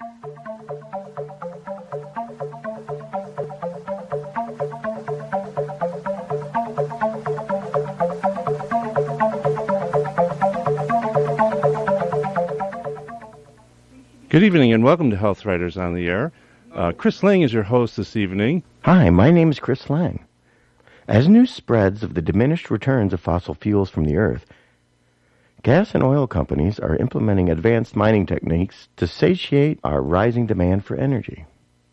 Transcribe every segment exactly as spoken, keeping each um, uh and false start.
Good evening and welcome to Health Writers on the Air. Uh, Chris Lang is your host this evening. Hi, my name is Chris Lang. As news spreads of the diminished returns of fossil fuels from the earth, gas and oil companies are implementing advanced mining techniques to satiate our rising demand for energy.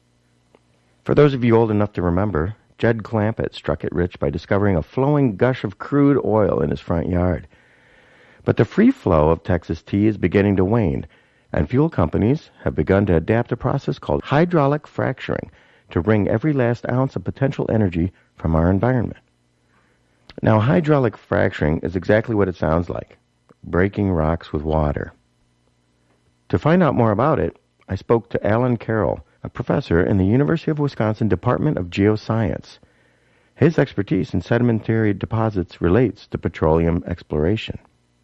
For those of you old enough to remember, Jed Clampett struck it rich by discovering a flowing gush of crude oil in his front yard. But the free flow of Texas tea is beginning to wane, and fuel companies have begun to adapt a process called hydraulic fracturing to wring every last ounce of potential energy from our environment. Now, hydraulic fracturing is exactly what it sounds like, breaking rocks with water. To find out more about it, I spoke to Alan Carroll, a professor in the University of Wisconsin Department of Geoscience. His expertise in sedimentary deposits relates to petroleum exploration.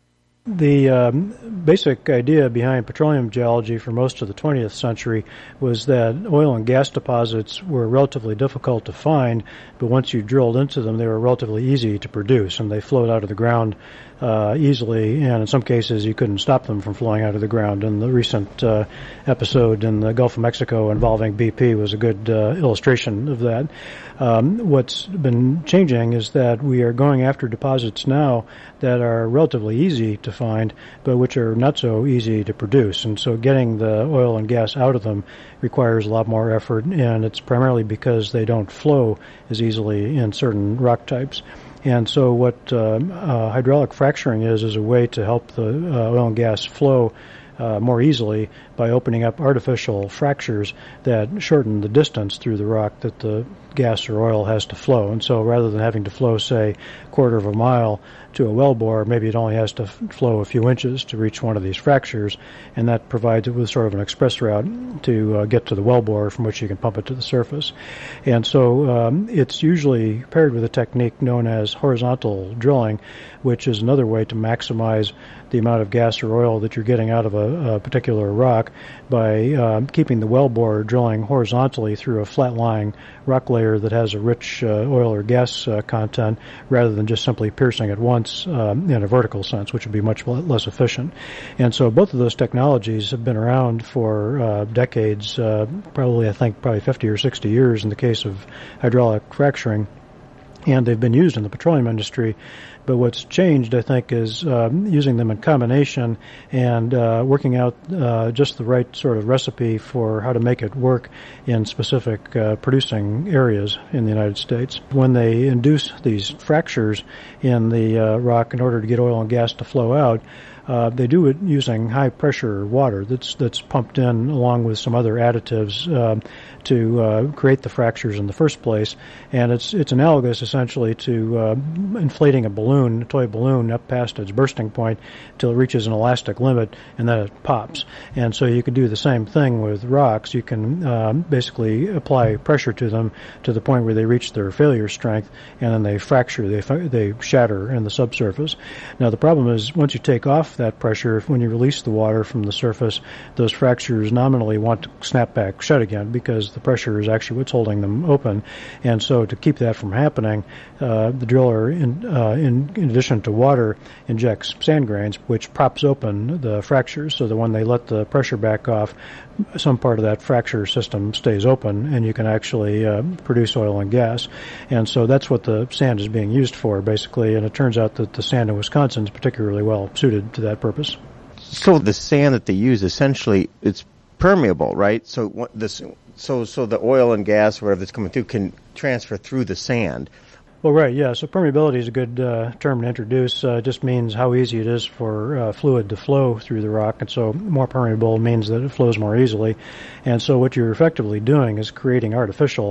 The um, basic idea behind petroleum geology for most of the twentieth century was that oil and gas deposits were relatively difficult to find, but once you drilled into them, they were relatively easy to produce, and they flowed out of the ground uh, easily, and in some cases you couldn't stop them from flowing out of the ground. And the recent uh, episode in the Gulf of Mexico involving B P was a good uh, illustration of that. Um, what's been changing is that we are going after deposits now that are relatively easy to find, but which are not so easy to produce. And so getting the oil and gas out of them requires a lot more effort, and it's primarily because they don't flow as easily in certain rock types. And so what uh, uh, hydraulic fracturing is, is a way to help the uh, oil and gas flow Uh, more easily by opening up artificial fractures that shorten the distance through the rock that the gas or oil has to flow. And so rather than having to flow, say, a quarter of a mile to a wellbore, maybe it only has to f- flow a few inches to reach one of these fractures, and that provides it with sort of an express route to uh, get to the wellbore from which you can pump it to the surface. And so um, it's usually paired with a technique known as horizontal drilling, which is another way to maximize the amount of gas or oil that you're getting out of a, a particular rock by uh, keeping the wellbore drilling horizontally through a flat-lying rock layer that has a rich uh, oil or gas uh, content, rather than just simply piercing it once um, in a vertical sense, which would be much less efficient. And so both of those technologies have been around for uh, decades, uh, probably I think probably fifty or sixty years in the case of hydraulic fracturing, and they've been used in the petroleum industry. But what's changed, I think, is um, using them in combination and uh, working out uh, just the right sort of recipe for how to make it work in specific uh, producing areas in the United States. When they induce these fractures in the uh, rock in order to get oil and gas to flow out, Uh, they do it using high-pressure water that's that's pumped in along with some other additives uh, to uh, create the fractures in the first place. And it's it's analogous essentially to uh, inflating a balloon, a toy balloon, up past its bursting point till it reaches an elastic limit, and then it pops. And so you can do the same thing with rocks. You can uh, basically apply pressure to them to the point where they reach their failure strength, and then they fracture, they they shatter in the subsurface. Now the problem is once you take off that pressure, when you release the water from the surface, those fractures nominally want to snap back shut again because the pressure is actually what's holding them open. And so to keep that from happening, uh, the driller, in, uh, in, in addition to water, injects sand grains, which props open the fractures so that when they let the pressure back off, some part of that fracture system stays open, and you can actually uh, produce oil and gas. And so that's what the sand is being used for, basically, and it turns out that the sand in Wisconsin is particularly well suited to that purpose. So the sand that they use, essentially, it's permeable, right? So what this, so so the oil and gas, whatever that's coming through, can transfer through the sand. Well, right, yeah. So permeability is a good uh, term to introduce. Uh, it just means how easy it is for uh, fluid to flow through the rock, and so more permeable means that it flows more easily. And so what you're effectively doing is creating artificial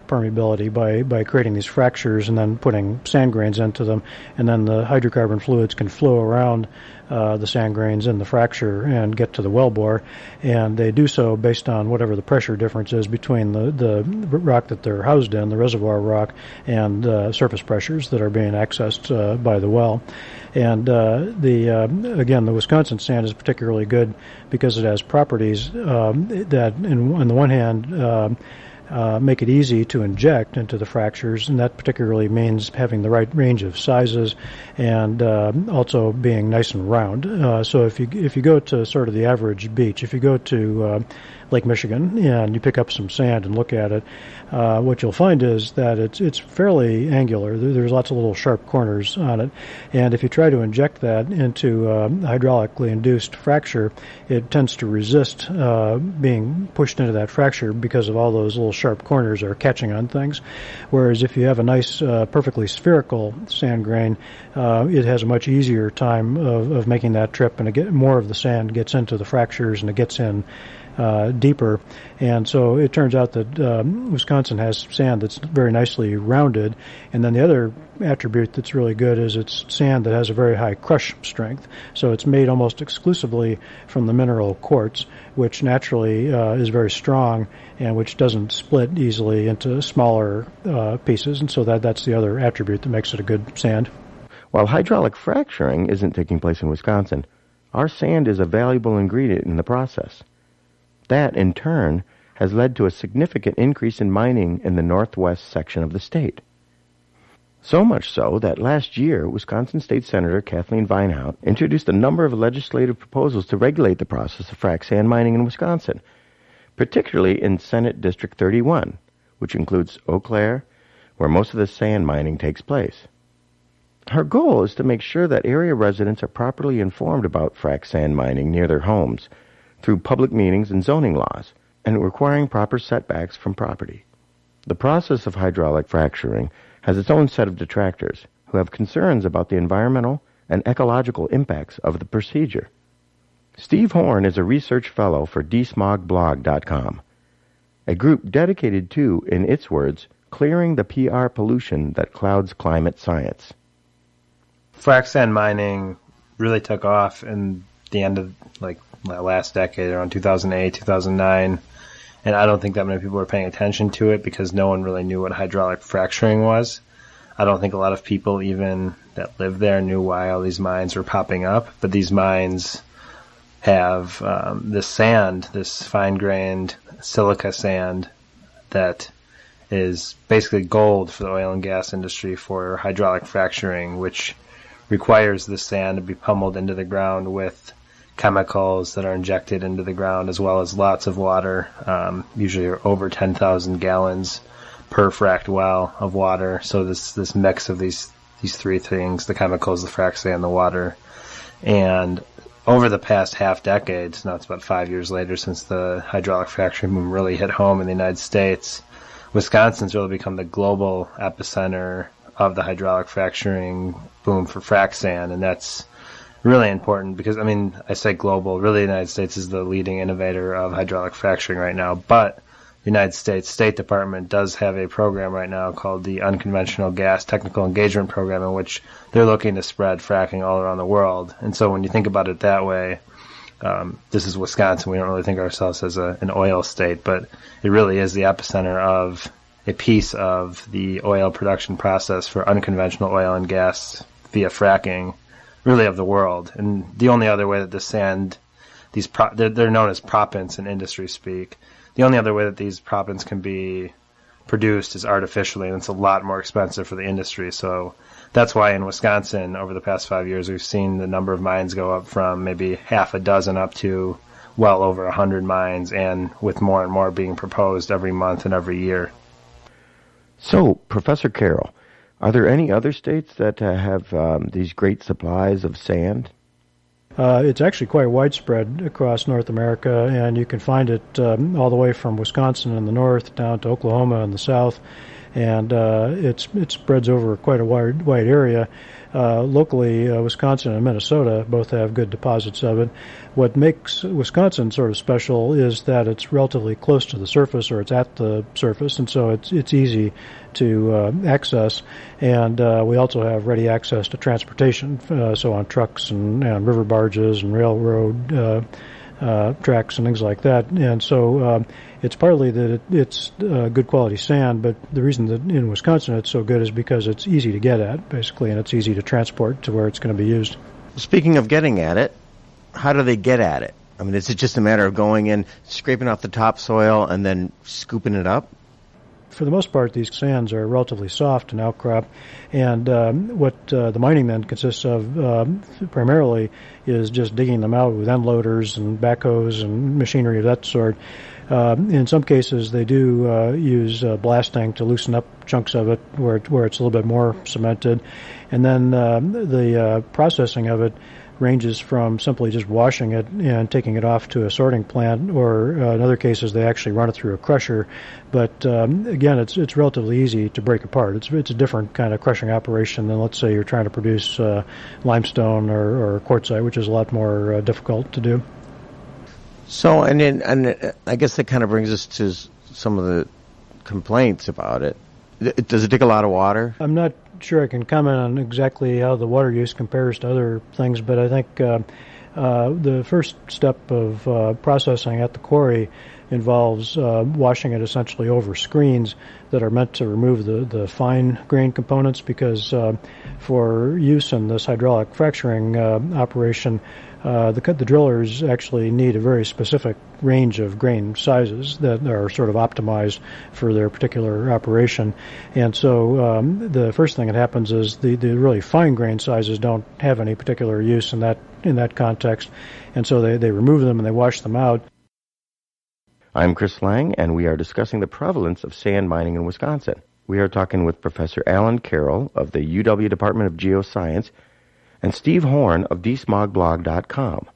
permeability by, by creating these fractures and then putting sand grains into them, and then the hydrocarbon fluids can flow around uh, the sand grains in the fracture and get to the wellbore, and they do so based on whatever the pressure difference is between the, the rock that they're housed in, the reservoir rock, and uh, surface pressures that are being accessed uh, by the well. And uh, the uh, again, the Wisconsin sand is particularly good because it has properties um, that, in, on the one hand, uh, uh, make it easy to inject into the fractures, and that particularly means having the right range of sizes and uh, also being nice and round. Uh, so if you if you go to sort of the average beach, if you go to uh, Lake Michigan and you pick up some sand and look at it, uh, what you'll find is that it's it's fairly angular. There's lots of little sharp corners on it, and if you try to inject that into a hydraulically induced fracture, it tends to resist uh, being pushed into that fracture because of all those little sharp corners are catching on things. Whereas if you have a nice, uh, perfectly spherical sand grain, uh, it has a much easier time of, of making that trip, and it get, more of the sand gets into the fractures and it gets in Uh, deeper. And so it turns out that um, Wisconsin has sand that's very nicely rounded. And then the other attribute that's really good is it's sand that has a very high crush strength. So it's made almost exclusively from the mineral quartz, which naturally uh, is very strong and which doesn't split easily into smaller uh, pieces. And so that that's the other attribute that makes it a good sand. While hydraulic fracturing isn't taking place in Wisconsin, our sand is a valuable ingredient in the process. That, in turn, has led to a significant increase in mining in the northwest section of the state. So much so that last year, Wisconsin State Senator Kathleen Vinehout introduced a number of legislative proposals to regulate the process of frac sand mining in Wisconsin, particularly in Senate District thirty-one, which includes Eau Claire, where most of the sand mining takes place. Her goal is to make sure that area residents are properly informed about frac sand mining near their homes, through public meetings and zoning laws, and requiring proper setbacks from property. The process of hydraulic fracturing has its own set of detractors who have concerns about the environmental and ecological impacts of the procedure. Steve Horn is a research fellow for d smog blog dot com, a group dedicated to, in its words, clearing the P R pollution that clouds climate science. Frac sand mining really took off in the end of, like, last decade, around two thousand eight, two thousand nine, and I don't think that many people were paying attention to it because no one really knew what hydraulic fracturing was. I don't think a lot of people even that lived there knew why all these mines were popping up, but these mines have um, this sand, this fine-grained silica sand that is basically gold for the oil and gas industry for hydraulic fracturing, which requires this sand to be pummeled into the ground with chemicals that are injected into the ground, as well as lots of water, um, usually over ten thousand gallons per fracked well of water. So this this mix of these these three things, the chemicals, the frac sand, the water. And over the past half decade, now it's about five years later since the hydraulic fracturing boom really hit home in the United States, Wisconsin's really become the global epicenter of the hydraulic fracturing boom for frac sand, and that's really important because, I mean, I say global, really the United States is the leading innovator of hydraulic fracturing right now, but the United States State Department does have a program right now called the Unconventional Gas Technical Engagement Program, in which they're looking to spread fracking all around the world. And so when you think about it that way, um, this is Wisconsin. We don't really think of ourselves as a, an oil state, but it really is the epicenter of a piece of the oil production process for unconventional oil and gas via fracking, really of the world. And the only other way that the sand, these pro, they're, they're known as proppants in industry speak. The only other way that these proppants can be produced is artificially, and it's a lot more expensive for the industry. So that's why in Wisconsin, over the past five years, we've seen the number of mines go up from maybe half a dozen up to well over a hundred mines, and with more and more being proposed every month and every year. So, Professor Carroll, are there any other states that uh, have um, these great supplies of sand? Uh, it's actually quite widespread across North America, and you can find it um, all the way from Wisconsin in the north down to Oklahoma in the south. and uh, it's it spreads over quite a wide wide area. Uh, locally, uh, Wisconsin and Minnesota both have good deposits of it. What makes Wisconsin sort of special is that it's relatively close to the surface, or it's at the surface, and so it's it's easy to uh, access. And uh, we also have ready access to transportation, uh, so on trucks and, and river barges and railroad uh, uh, tracks and things like that. And so um, it's partly that it, it's uh, good quality sand, but the reason that in Wisconsin it's so good is because it's easy to get at, basically, and it's easy to transport to where it's going to be used. Speaking of getting at it, how do they get at it? I mean, is it just a matter of going in, scraping off the topsoil, and then scooping it up? For the most part, these sands are relatively soft and outcrop, and um, what uh, the mining then consists of um, primarily is just digging them out with end loaders and backhoes and machinery of that sort. Um, in some cases, they do uh, use uh, blasting to loosen up chunks of it where it, where it's a little bit more cemented, and then uh, the uh, processing of it ranges from simply just washing it and taking it off to a sorting plant, or uh, in other cases they actually run it through a crusher. But um, again, it's it's relatively easy to break apart. It's it's a different kind of crushing operation than, let's say, you're trying to produce uh, limestone or, or quartzite, which is a lot more uh, difficult to do. So, and then, and I guess that kind of brings us to some of the complaints about it. Does it take a lot of water? I'm not sure I can comment on exactly how the water use compares to other things, but I think uh, uh, the first step of uh, processing at the quarry involves uh, washing it essentially over screens that are meant to remove the, the fine grain components, because uh, for use in this hydraulic fracturing uh, operation, Uh, the, the drillers actually need a very specific range of grain sizes that are sort of optimized for their particular operation. And so um, the first thing that happens is the, the really fine grain sizes don't have any particular use in that in that context. And so they, they remove them and they wash them out. I'm Chris Lang, and we are discussing the prevalence of sand mining in Wisconsin. We are talking with Professor Alan Carroll of the U W Department of Geoscience and Steve Horn of d smog blog dot com.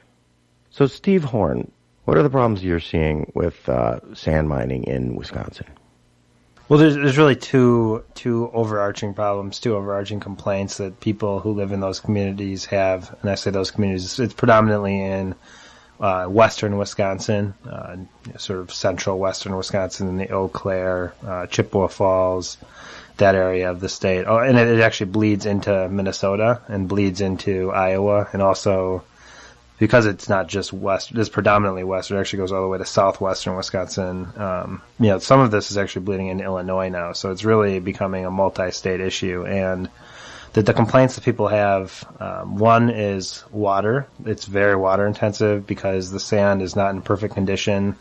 So, Steve Horn, what are the problems you're seeing with uh, sand mining in Wisconsin? Well, there's, there's really two two overarching problems, two overarching complaints that people who live in those communities have. And I say those communities, it's predominantly in uh, western Wisconsin, uh, sort of central western Wisconsin, in the Eau Claire, uh, Chippewa Falls, that area of the state. Oh, and it, it actually bleeds into Minnesota and bleeds into Iowa, and also because it's not just west, it's predominantly western. It actually goes all the way to southwestern Wisconsin. Um, you know, some of this is actually bleeding into Illinois now, so it's really becoming a multi-state issue. And the, the complaints that people have, um, one is water. It's very water intensive because the sand is not in perfect condition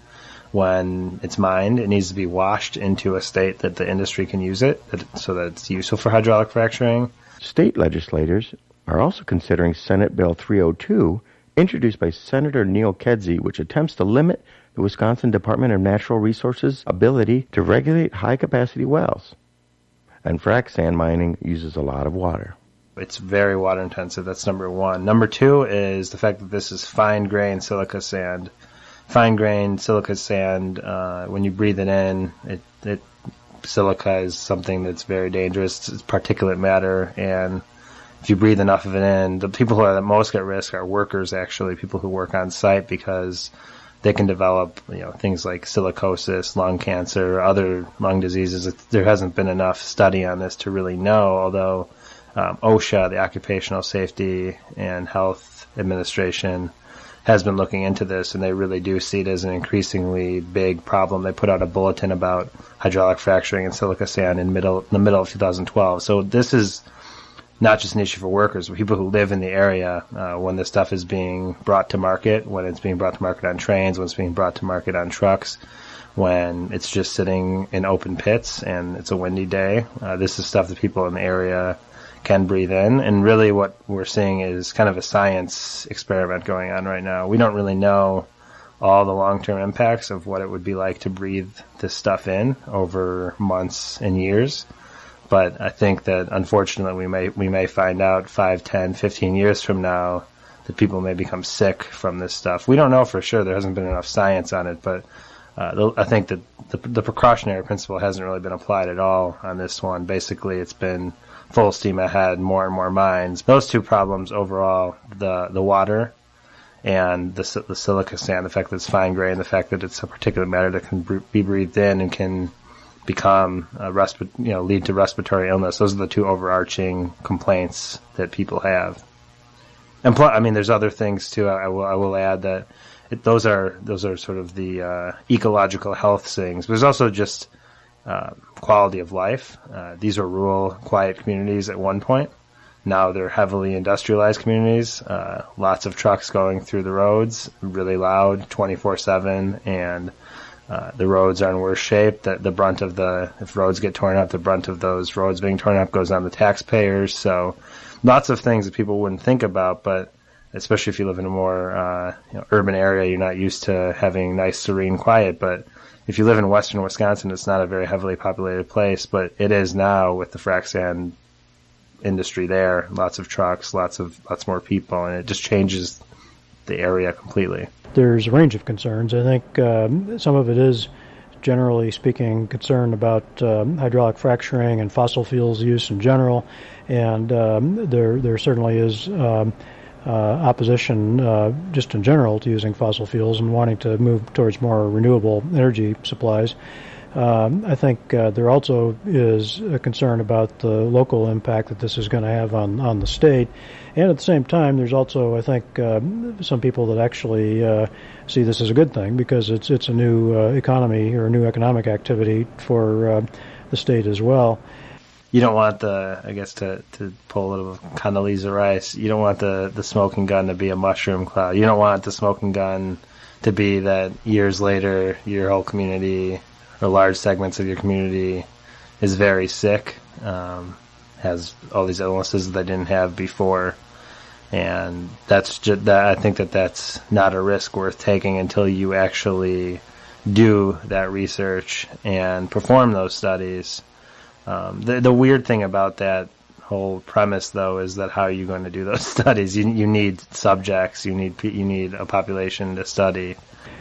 when it's mined. It needs to be washed into a state that the industry can use it, so that it's useful for hydraulic fracturing. State legislators are also considering Senate Bill three oh two, introduced by Senator Neil Kedzie, which attempts to limit the Wisconsin Department of Natural Resources' ability to regulate high-capacity wells. And frac sand mining uses a lot of water. It's very water intensive. That's number one. Number two is the fact that this is fine-grained silica sand. Fine-grained silica sand, uh, when you breathe it in, it, it silica is something that's very dangerous. It's particulate matter, and if you breathe enough of it in, the people who are the most at risk are workers, actually, people who work on site, because they can develop, you know, things like silicosis, lung cancer, other lung diseases. There hasn't been enough study on this to really know, although um, OSHA, the Occupational Safety and Health Administration, has been looking into this, and they really do see it as an increasingly big problem. They put out a bulletin about hydraulic fracturing and silica sand in middle in the middle of two thousand twelve. So this is not just an issue for workers, but people who live in the area. Uh, when this stuff is being brought to market, when it's being brought to market on trains, when it's being brought to market on trucks, when it's just sitting in open pits and it's a windy day, uh, this is stuff that people in the area can breathe in. And really what we're seeing is kind of a science experiment going on right now. We don't really know all the long-term impacts of what it would be like to breathe this stuff in over months and years. But I think that unfortunately we may we may find out five, ten, fifteen years from now that people may become sick from this stuff. We don't know for sure. There hasn't been enough science on it, but uh, the, I think that the, the precautionary principle hasn't really been applied at all on this one. Basically, it's been full steam ahead, more and more mines. Those two problems overall, the the water and the the silica sand, the fact that it's fine grained, the fact that it's a particulate matter that can be breathed in and can become a respi- you know, lead to respiratory illness. Those are the two overarching complaints that people have. And plus, I mean, there's other things too. I will I will add that it, those are those are sort of the uh, ecological health things. But there's also just uh, quality of life. Uh, these are rural, quiet communities at one point. Now they're heavily industrialized communities. Uh, lots of trucks going through the roads, really loud, twenty-four seven, and uh, the roads are in worse shape. The, the brunt of the if roads get torn up, the brunt of those roads being torn up goes on the taxpayers. So lots of things that people wouldn't think about, but especially if you live in a more uh, you know, urban area, you're not used to having nice, serene quiet. But if you live in western Wisconsin, it's not a very heavily populated place, but it is now with the frac sand industry there. Lots of trucks, lots of lots more people, and it just changes the area completely. There's a range of concerns. I think um, some of it is, generally speaking, concern about um, hydraulic fracturing and fossil fuels use in general, and um, there there certainly is um, uh, opposition uh, just in general to using fossil fuels and wanting to move towards more renewable energy supplies. Um, I think uh, there also is a concern about the local impact that this is going to have on, on the state. And at the same time, there's also, I think, uh, some people that actually uh, see this as a good thing because it's it's a new uh, economy or a new economic activity for uh, the state as well. You don't want the, I guess, to, to pull a little Condoleezza Rice, you don't want the, the smoking gun to be a mushroom cloud. You don't want the smoking gun to be that years later your whole community or large segments of your community is very sick, um, has all these illnesses that they didn't have before, and that's just that. I think that that's not a risk worth taking until you actually do that research and perform those studies. Um, the the weird thing about that whole premise, though, is that how are you going to do those studies? You you need subjects, you need you need a population to study.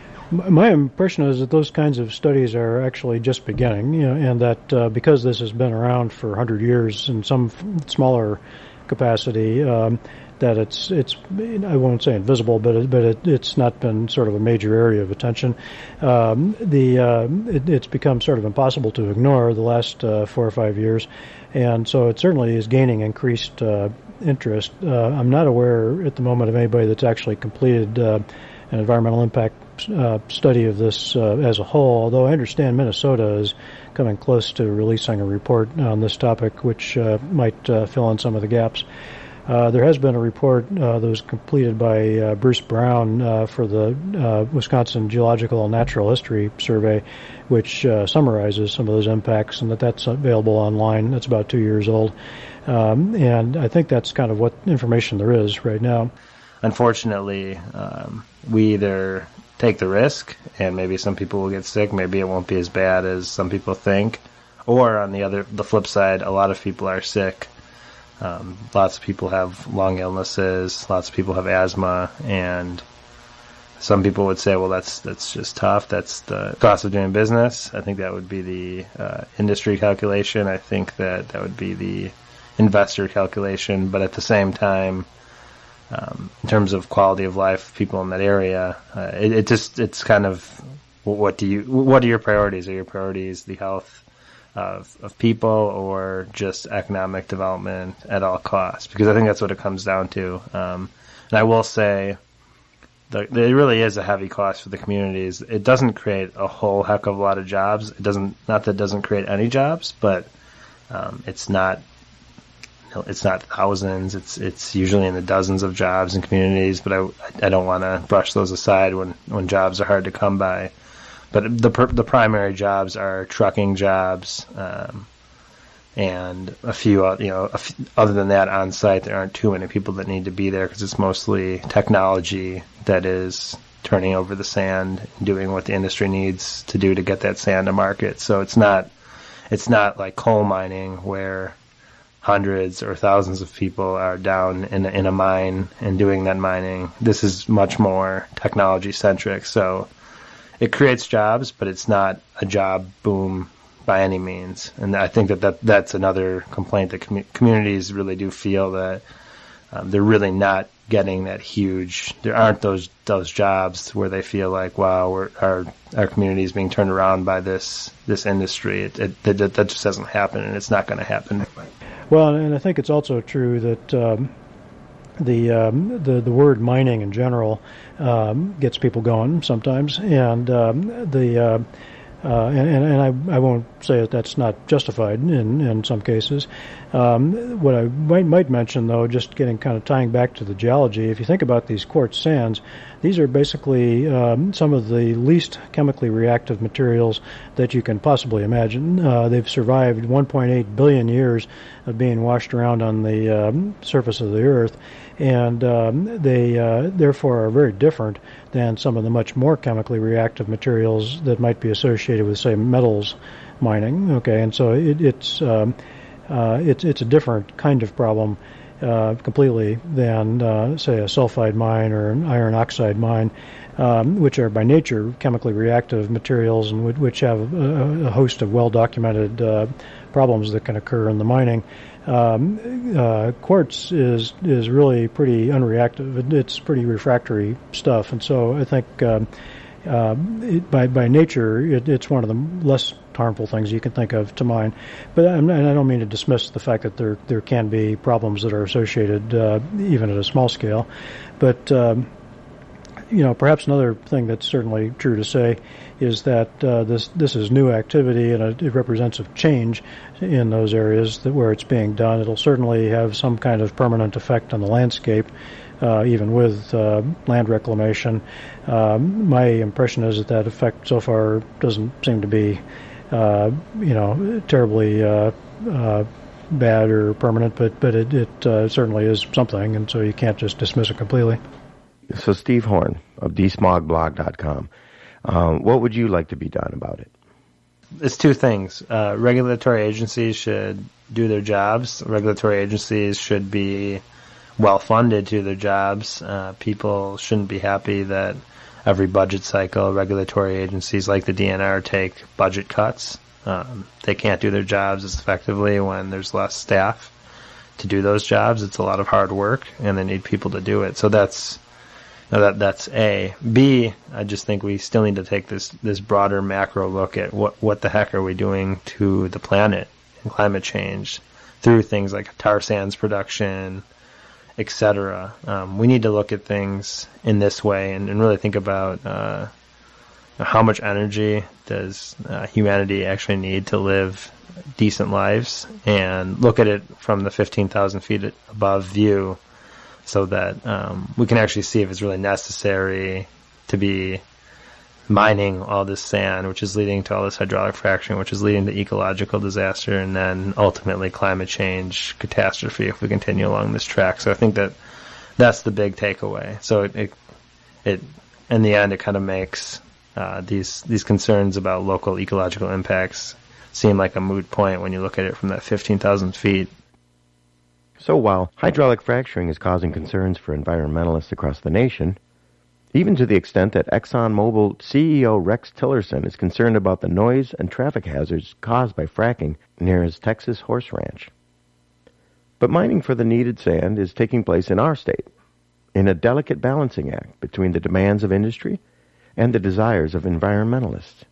My impression is that those kinds of studies are actually just beginning, you know, and that uh, because this has been around for one hundred years in some f- smaller capacity, um, that it's it's I won't say invisible, but it, but it, it's not been sort of a major area of attention. Um, the uh, it, it's become sort of impossible to ignore the last uh, four or five years, and so it certainly is gaining increased uh, interest. Uh, I'm not aware at the moment of anybody that's actually completed uh, an environmental impact Uh, study of this uh, as a whole, although I understand Minnesota is coming close to releasing a report on this topic, which uh, might uh, fill in some of the gaps. Uh, there has been a report uh, that was completed by uh, Bruce Brown uh, for the uh, Wisconsin Geological and Natural History Survey, which uh, summarizes some of those impacts, and that that's available online. That's about two years old. Um, and I think that's kind of what information there is right now. Unfortunately, um, we either take the risk, and maybe some people will get sick. Maybe it won't be as bad as some people think. Or on the other, the flip side, a lot of people are sick. Um, lots of people have lung illnesses. Lots of people have asthma, and some people would say, "Well, that's that's just tough. That's the cost of doing business." I think that would be the uh, industry calculation. I think that that would be the investor calculation. But at the same time, Um, in terms of quality of life, people in that area, uh, it, it just, it's kind of, what do you, what are your priorities? Are your priorities the health of, of people or just economic development at all costs? Because I think that's what it comes down to. Um, and I will say that it really is a heavy cost for the communities. It doesn't create a whole heck of a lot of jobs. It doesn't, not that it doesn't create any jobs, but, um, it's not, It's not thousands. It's it's usually in the dozens of jobs in communities. But I, I don't want to brush those aside when, when jobs are hard to come by. But the the primary jobs are trucking jobs, um, and a few you know a few, other than that on site there aren't too many people that need to be there because it's mostly technology that is turning over the sand, and doing what the industry needs to do to get that sand to market. So it's not it's not like coal mining where hundreds or thousands of people are down in a, in a mine and doing that mining. This is much more technology centric. So it creates jobs, but it's not a job boom by any means. And I think that, that that's another complaint that com- communities really do feel, that um, they're really not getting that huge, there aren't those those jobs where they feel like, wow, we're, our our community is being turned around by this this industry. It, it, that, that just doesn't happen, and it's not going to happen. Well, and I think it's also true that um, the, um, the the word mining in general um, gets people going sometimes, and um, the uh, uh, and, and I, I won't say that that's not justified in, in some cases. Um, what I might, might mention, though, just getting kind of tying back to the geology, if you think about these quartz sands, these are basically um, some of the least chemically reactive materials that you can possibly imagine. Uh, they've survived one point eight billion years of being washed around on the um, surface of the Earth, and um, they uh, therefore are very different than some of the much more chemically reactive materials that might be associated with, say, metals mining. Okay, and so it, it's um, uh, it's it's a different kind of problem uh, completely than, uh, say, a sulfide mine or an iron oxide mine, um, which are by nature chemically reactive materials and which have a, a host of well-documented uh, problems that can occur in the mining. Um, uh, quartz is is really pretty unreactive. It, it's pretty refractory stuff, and so I think um, uh, it, by by nature it, it's one of the less harmful things you can think of to mine. But I'm, and I don't mean to dismiss the fact that there there can be problems that are associated uh, even at a small scale. But um, you know, perhaps another thing that's certainly true to say is that uh, this this is new activity, and it, it represents a change in those areas that where it's being done. It'll certainly have some kind of permanent effect on the landscape, uh, even with uh, land reclamation. Um, my impression is that that effect so far doesn't seem to be, uh, you know, terribly uh, uh, bad or permanent, but but it, it uh, certainly is something, and so you can't just dismiss it completely. So Steve Horn of d smog blog dot com, um, what would you like to be done about it? It's two things. Uh, regulatory agencies should do their jobs. Regulatory agencies should be well funded to their jobs. Uh, people shouldn't be happy that every budget cycle regulatory agencies like the D N R take budget cuts. Um, they can't do their jobs as effectively when there's less staff to do those jobs. It's a lot of hard work, and they need people to do it. So that's Now that that's A. B, I just think we still need to take this, this broader macro look at what, what the heck are we doing to the planet and climate change through things like tar sands production, et cetera. Um, we need to look at things in this way and, and really think about uh, how much energy does uh, humanity actually need to live decent lives, and look at it from the fifteen thousand feet above view, so that um, we can actually see if it's really necessary to be mining all this sand, which is leading to all this hydraulic fracturing, which is leading to ecological disaster, and then ultimately climate change catastrophe if we continue along this track. So I think that that's the big takeaway. So it, it, it in the end, it kind of makes uh, these these concerns about local ecological impacts seem like a moot point when you look at it from that fifteen thousand feet. So while hydraulic fracturing is causing concerns for environmentalists across the nation, even to the extent that ExxonMobil C E O Rex Tillerson is concerned about the noise and traffic hazards caused by fracking near his Texas horse ranch. But mining for the needed sand is taking place in our state, in a delicate balancing act between the demands of industry and the desires of environmentalists.